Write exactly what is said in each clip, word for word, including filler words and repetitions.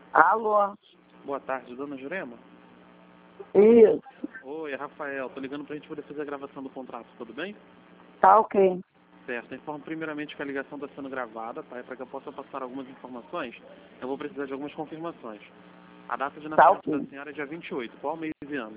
Alô? Boa tarde, dona Jurema. Isso. Oi, é Rafael. Tô ligando pra gente poder fazer a gravação do contrato, tudo bem? Tá ok. Certo. Informo primeiramente que a ligação está sendo gravada, tá? E para que eu possa passar algumas informações, eu vou precisar de algumas confirmações. A data de Tá nascimento ok. da senhora é dia vinte e oito. Qual mês e ano?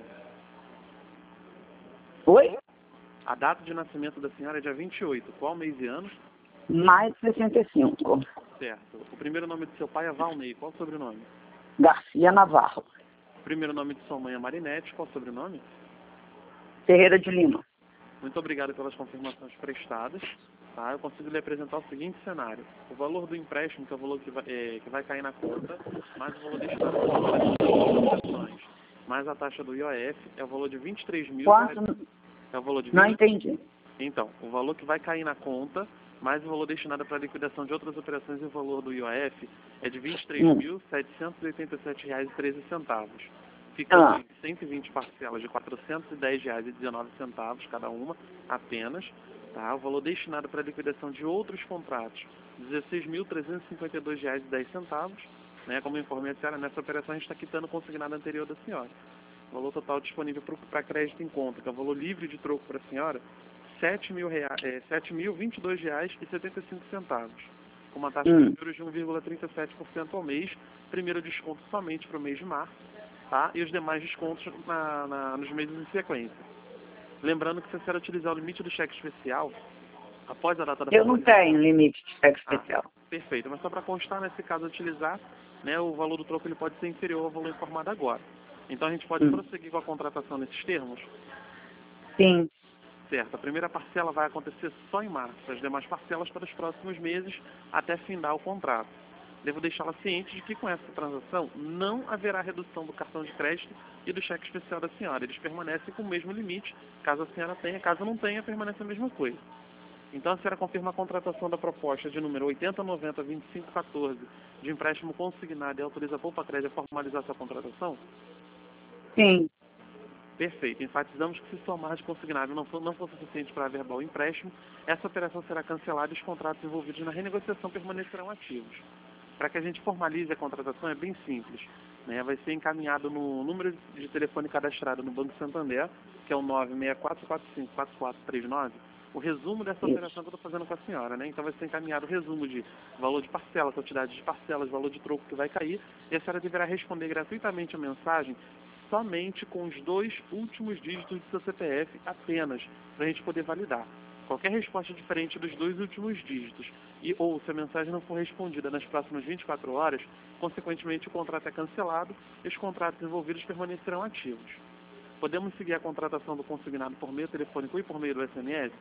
Oi? A data de nascimento da senhora é dia vinte e oito. Qual mês e ano? Mais sessenta e cinco. Certo. O primeiro nome de seu pai é Valnei. Qual o sobrenome? Garcia Navarro. O primeiro nome de sua mãe é Marinete. Qual o sobrenome? Ferreira de Lima. Muito obrigado pelas confirmações prestadas. Tá? Eu consigo lhe apresentar o seguinte cenário. O valor do empréstimo, que é o valor que vai, é, que vai cair na conta, mais o valor destinado à operações, mais a taxa do I O F, é o valor de vinte e três mil. Quanto? É o valor de Não vinte. entendi. Então, o valor que vai cair na conta, mais o valor destinado para a liquidação de outras operações e o valor do I O F é de vinte e três Hum. mil, setecentos e oitenta e sete reais e treze centavos. Ficando Ah. em cento e vinte parcelas de quatrocentos e dez reais e dezenove centavos cada uma, apenas. Tá? O valor destinado para a liquidação de outros contratos, dezesseis mil, trezentos e cinquenta e dois reais e dez centavos. Né? Como eu informei a senhora, nessa operação a gente está quitando o consignado anterior da senhora. O valor total disponível para crédito em conta, que é o valor livre de troco para a senhora, sete mil e vinte e dois reais e setenta e cinco centavos, com uma taxa Hum. de juros de um vírgula trinta e sete por cento ao mês, primeiro desconto somente para o mês de março, tá? E os demais descontos na, na, nos meses em sequência. Lembrando que se a senhora utilizar o limite do cheque especial, após a data da Eu não tenho limite de cheque Ah, especial. perfeito, mas só para constar, nesse caso, utilizar, né, o valor do troco ele pode ser inferior ao valor informado agora. Então a gente pode Hum. prosseguir com a contratação nesses termos? Sim. Certo. A primeira parcela vai acontecer só em março, as demais parcelas para os próximos meses, até findar o contrato. Devo deixá-la ciente de que com essa transação não haverá redução do cartão de crédito e do cheque especial da senhora. Eles permanecem com o mesmo limite, caso a senhora tenha, caso não tenha, permanece a mesma coisa. Então a senhora confirma a contratação da proposta de número oitenta noventa vinte e cinco quatorze de empréstimo consignado e autoriza a Poupa Crédito a formalizar sua contratação? Sim. Perfeito. Enfatizamos que se somar de consignado não for, não for suficiente para verbal empréstimo, essa operação será cancelada e os contratos envolvidos na renegociação permanecerão ativos. Para que a gente formalize a contratação é bem simples. Né? Vai ser encaminhado no número de telefone cadastrado no Banco Santander, que é o nove seis quatro quatro cinco quatro quatro três nove, o resumo dessa Isso. operação que eu estou fazendo com a senhora. Né? Então vai ser encaminhado o resumo de valor de parcela, quantidade de parcelas, valor de troco que vai cair, e a senhora deverá responder gratuitamente a mensagem somente com os dois últimos dígitos do seu C P F apenas, para a gente poder validar. Qualquer resposta diferente dos dois últimos dígitos e ou se a mensagem não for respondida nas próximas vinte e quatro horas, consequentemente o contrato é cancelado e os contratos envolvidos permanecerão ativos. Podemos seguir a contratação do consignado por meio telefônico e por meio do S M S?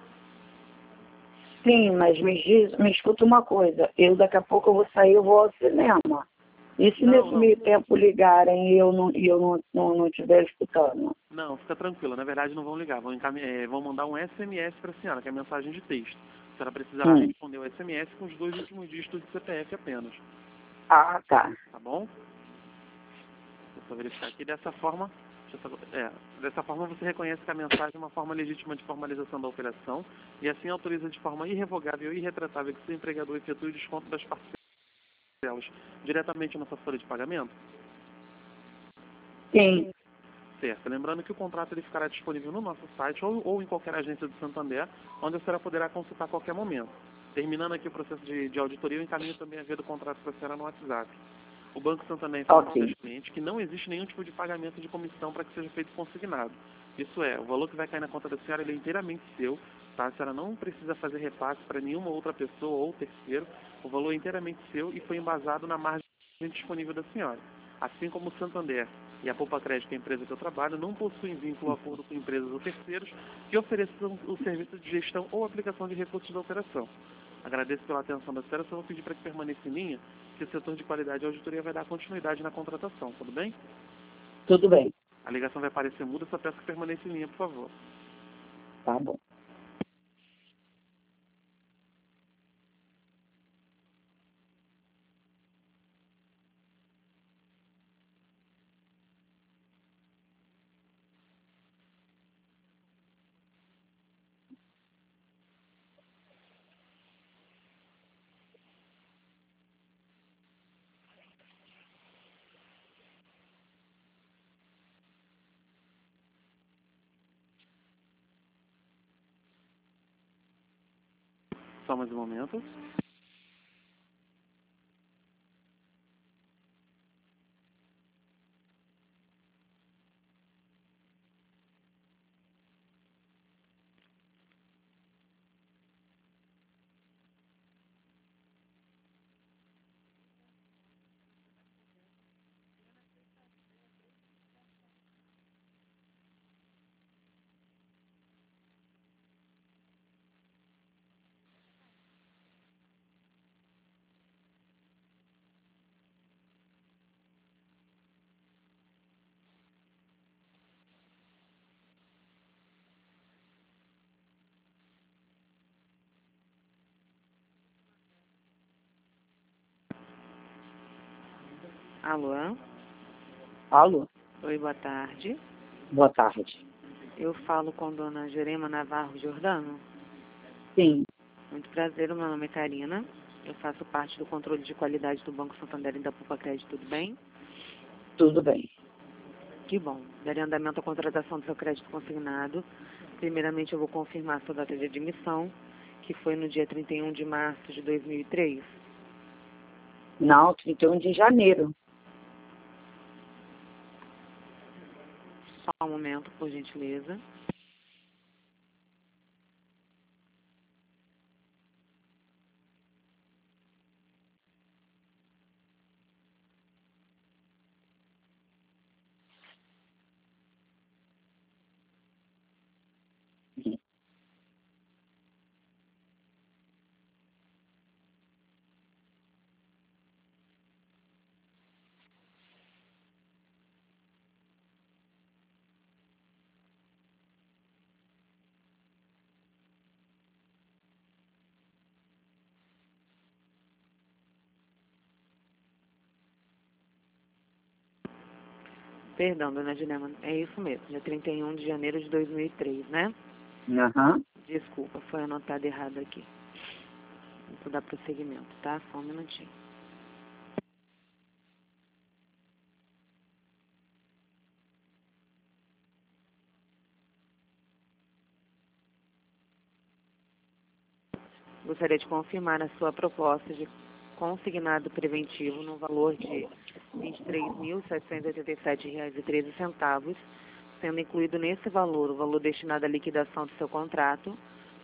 Sim, mas me diz, me escuta uma coisa. Eu daqui a pouco eu vou sair, eu vou ao cinema. E se Não, nesse não. meio tempo ligarem e eu não e eu não não, não estiver escutando? Não, fica tranquila. Na verdade, não vão ligar. Vão, encam... é, vão mandar um S M S para a senhora, que é mensagem de texto. A senhora precisará Hum. responder o S M S com os dois últimos dígitos do C P F apenas. Ah, tá. Tá bom? Deixa eu só verificar aqui. Dessa forma, deixa eu só- é, dessa forma você reconhece que a mensagem é uma forma legítima de formalização da operação e assim autoriza de forma irrevogável e irretratável que seu empregador efetue o desconto das parcelas diretamente na sua folha de pagamento? Sim. Certo. Lembrando que o contrato ele ficará disponível no nosso site ou, ou em qualquer agência do Santander, onde a senhora poderá consultar a qualquer momento. Terminando aqui o processo de, de auditoria, eu encaminho também a via do contrato para a senhora no WhatsApp. O Banco Santander informa Ok. aos clientes que não existe nenhum tipo de pagamento de comissão para que seja feito consignado. Isso é, o valor que vai cair na conta da senhora ele é inteiramente seu, tá? A senhora não precisa fazer repasse para nenhuma outra pessoa ou terceiro. O valor é inteiramente seu e foi embasado na margem disponível da senhora. Assim como o Santander e a Poupa Crédito, que é a empresa que eu trabalho, não possuem vínculo ou acordo com empresas ou terceiros que ofereçam o serviço de gestão ou aplicação de recursos da operação. Agradeço pela atenção da senhora, só vou pedir para que permaneça em linha, que o setor de qualidade e auditoria vai dar continuidade na contratação, tudo bem? Tudo bem. A ligação vai aparecer muda, só peço que permaneça em linha, por favor. Tá bom. Só mais um momento. Alô? Alô? Oi, boa tarde. Boa tarde. Eu falo com dona Jerema Navarro Jordano. Sim, Muito prazer, o meu nome é Karina. Eu faço parte do controle de qualidade do Banco Santander e da Pupa Crédito, tudo bem? tudo bem. Que bom. Darei andamento à contratação do seu crédito consignado. Primeiramente, eu vou confirmar sua data de admissão, que foi no dia trinta e um de março de dois mil e três. Não, trinta e um de janeiro. Só um momento, por gentileza. Perdão, dona Jerema, é isso mesmo, dia trinta e um de janeiro de dois mil e três, né? Aham. Desculpa, foi anotado errado aqui. Vou dar prosseguimento, tá? Só um minutinho. Gostaria de confirmar a sua proposta de consignado preventivo no valor de vinte e três mil, setecentos e oitenta e sete reais e treze centavos, sendo incluído nesse valor o valor destinado à liquidação do seu contrato,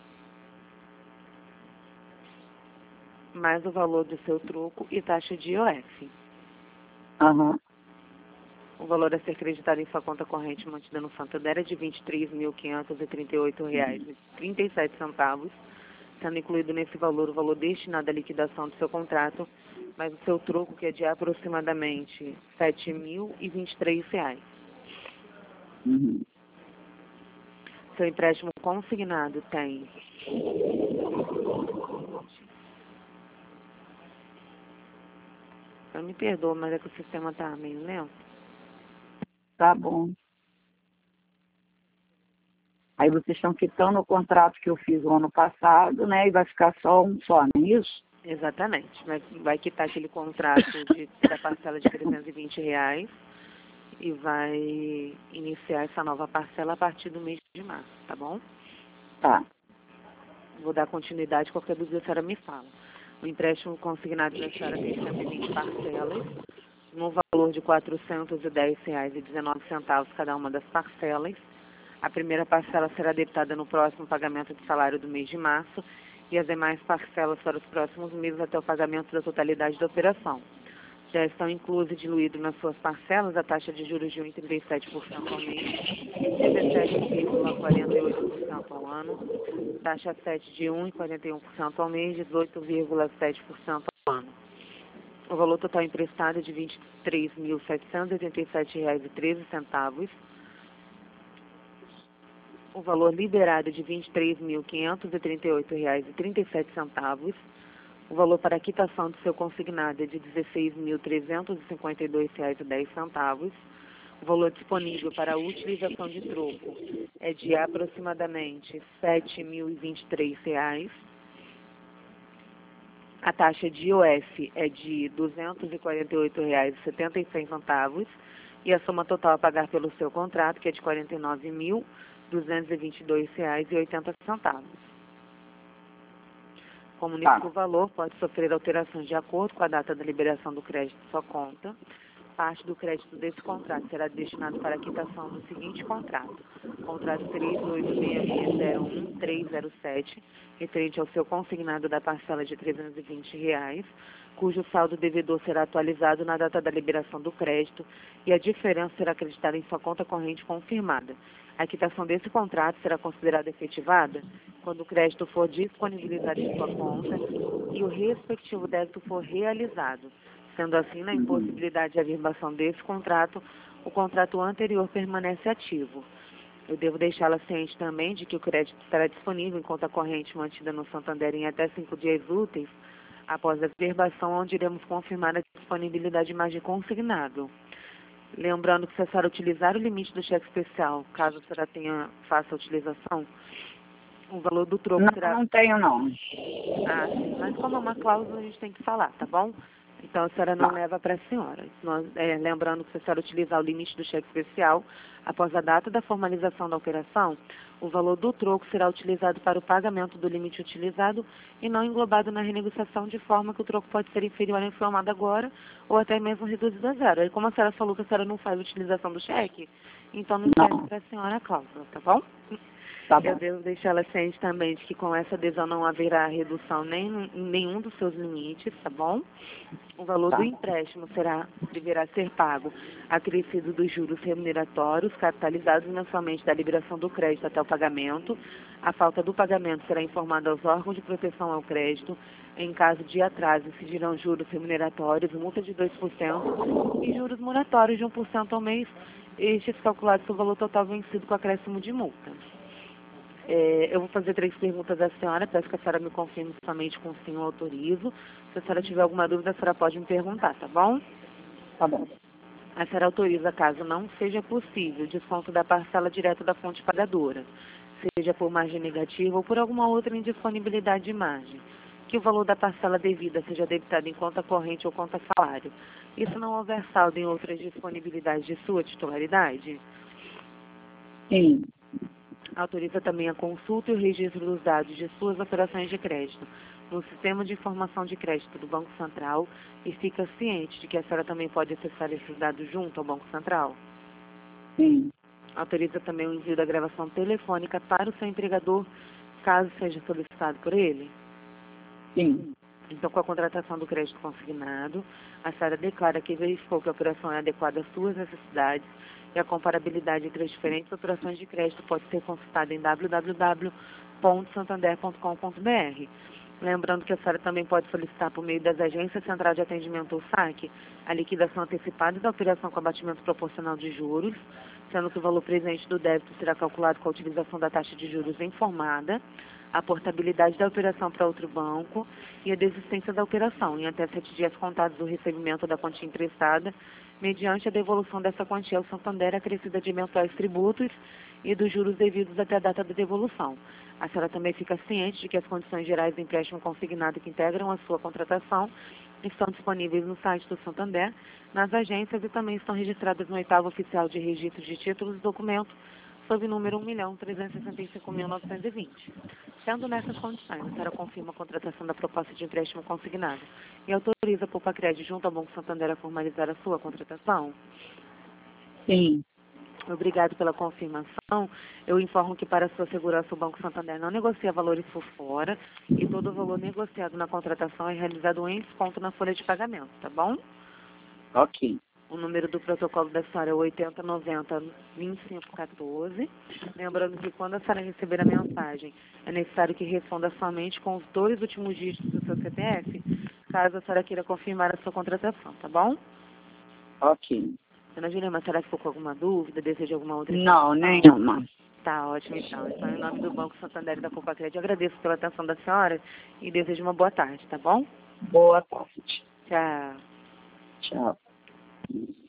mais o valor do seu troco e taxa de I O F. Aham. O valor a ser creditado em sua conta corrente mantida no Santander é de vinte e três mil, quinhentos e trinta e oito reais e trinta e sete centavos, sendo incluído nesse valor o valor destinado à liquidação do seu contrato, mais o seu troco, que é de aproximadamente sete mil e vinte e três reais. Uhum. Seu empréstimo consignado tem eu me perdoo, mas é que o sistema está meio lento. Tá bom. Aí vocês estão quitando o contrato que eu fiz o ano passado, né? E vai ficar só um só, não é isso? Exatamente. Vai, vai quitar aquele contrato de, da parcela de trezentos e vinte reais e vai iniciar essa nova parcela a partir do mês de março, tá bom? Tá. Vou dar continuidade, qualquer dúvida a senhora me fala. O empréstimo consignado da senhora tem cento e vinte parcelas, no valor de quatrocentos e dez reais e dezenove centavos cada uma das parcelas. A primeira parcela será debitada no próximo pagamento de salário do mês de março e as demais parcelas para os próximos meses até o pagamento da totalidade da operação. Já estão inclusas e diluídas nas suas parcelas a taxa de juros de um vírgula trinta e sete por cento ao mês, dezessete vírgula quarenta e oito por cento ao ano, taxa sete de um vírgula quarenta e um por cento ao mês, dezoito vírgula sete por cento ao ano. O valor total emprestado é de vinte e três mil, setecentos e oitenta e sete reais e treze centavos. O valor liberado é de vinte e três mil, quinhentos e trinta e oito reais e trinta e sete centavos. O valor para a quitação do seu consignado é de dezesseis mil, trezentos e cinquenta e dois reais e dez centavos. O valor disponível para a utilização de troco é de aproximadamente sete mil e vinte e três reais. A taxa de I O F é de duzentos e quarenta e oito reais e setenta e seis centavos e a soma total a pagar pelo seu contrato, que é de quarenta e nove mil, duzentos e vinte e dois reais e oitenta centavos. Comunico Tá. que o valor pode sofrer alterações de acordo com a data da liberação do crédito em sua conta. Parte do crédito desse contrato será destinado para a quitação do seguinte contrato. Contrato três oito seis seis zero um três zero sete, referente ao seu consignado da parcela de trezentos e vinte reais, cujo saldo devedor será atualizado na data da liberação do crédito e a diferença será acreditada em sua conta corrente confirmada. A quitação desse contrato será considerada efetivada quando o crédito for disponibilizado em sua conta e o respectivo débito for realizado. Sendo assim, na impossibilidade de averbação desse contrato, o contrato anterior permanece ativo. Eu devo deixá-la ciente também de que o crédito estará disponível em conta corrente mantida no Santander em até cinco dias úteis após a averbação, onde iremos confirmar a disponibilidade de margem consignado. Lembrando que se a senhora utilizar o limite do cheque especial, caso a senhora tenha, faça a utilização, o valor do troco Não, será... não tenho, não. Ah, sim, mas como é uma cláusula, a gente tem que falar, tá bom? Então, a senhora não Tá. leva para a senhora. Nós, é, lembrando que se a senhora utilizar o limite do cheque especial, após a data da formalização da operação, o valor do troco será utilizado para o pagamento do limite utilizado e não englobado na renegociação, de forma que o troco pode ser inferior ao informado agora ou até mesmo reduzido a zero. Aí, como a senhora falou que a senhora não faz utilização do cheque, então não serve Não. para a senhora a cláusula, tá bom? Tá Eu bom. devo deixá-la ciente também de que com essa adesão não haverá redução nem em nenhum dos seus limites, tá bom? O valor Tá. do empréstimo será, deverá ser pago acrescido dos juros remuneratórios capitalizados mensalmente da liberação do crédito até o pagamento. A falta do pagamento será informada aos órgãos de proteção ao crédito. Em caso de atraso, incidirão juros remuneratórios, multa de dois por cento e juros moratórios de um por cento ao mês, estes calculados sobre o valor total vencido com acréscimo de multa. É, eu vou fazer três perguntas à senhora, peço que a senhora me confirme somente com sim ou autorizo. Se a senhora tiver alguma dúvida, a senhora pode me perguntar, tá bom? Tá bom. A senhora autoriza, caso não seja possível, o desconto da parcela direto da fonte pagadora, seja por margem negativa ou por alguma outra indisponibilidade de margem, que o valor da parcela devida seja debitado em conta corrente ou conta salário. Isso não houver saldo em outras disponibilidades de sua titularidade? Sim. Autoriza também a consulta e o registro dos dados de suas operações de crédito no Sistema de Informação de Crédito do Banco Central e fica ciente de que a senhora também pode acessar esses dados junto ao Banco Central. Sim. Autoriza também o envio da gravação telefônica para o seu empregador, caso seja solicitado por ele. Sim. Então, com a contratação do crédito consignado, a senhora declara que verificou que a operação é adequada às suas necessidades e a comparabilidade entre as diferentes operações de crédito pode ser consultada em w w w ponto santander ponto com ponto b r. Lembrando que a senhora também pode solicitar por meio das agências Central de Atendimento ou S A C a liquidação antecipada da operação com abatimento proporcional de juros, sendo que o valor presente do débito será calculado com a utilização da taxa de juros informada, a portabilidade da operação para outro banco e a desistência da operação em até sete dias contados do recebimento da quantia emprestada, mediante a devolução dessa quantia ao Santander acrescida de eventuais tributos e dos juros devidos até a data da devolução. A senhora também fica ciente de que as condições gerais do empréstimo consignado que integram a sua contratação estão disponíveis no site do Santander, nas agências e também estão registradas no oitavo oficial de registro de títulos e documentos, sob o número um milhão trezentos e sessenta e cinco mil novecentos e vinte. Sendo nessas condições, a senhora confirma a contratação da proposta de empréstimo consignado e autoriza a Poupa-Crédito junto ao Banco Santander a formalizar a sua contratação? Sim. Obrigado pela confirmação. Eu informo que, para sua segurança, o Banco Santander não negocia valores por fora e todo o valor negociado na contratação é realizado em desconto na folha de pagamento, tá bom? Ok. O número do protocolo da senhora é oitenta noventa vinte e cinco quatorze. Lembrando que, quando a senhora receber a mensagem, é necessário que responda somente com os dois últimos dígitos do seu C P F, caso a senhora queira confirmar a sua contratação, tá bom? Ok. Dona Juliana, a senhora ficou com alguma dúvida? Deseja alguma outra Não, informação? nenhuma. Tá ótimo, então. Então, em nome do Banco Santander e da Poupa-Crédito, eu agradeço pela atenção da senhora e desejo uma boa tarde, tá bom? Boa tarde. Tchau. Tchau.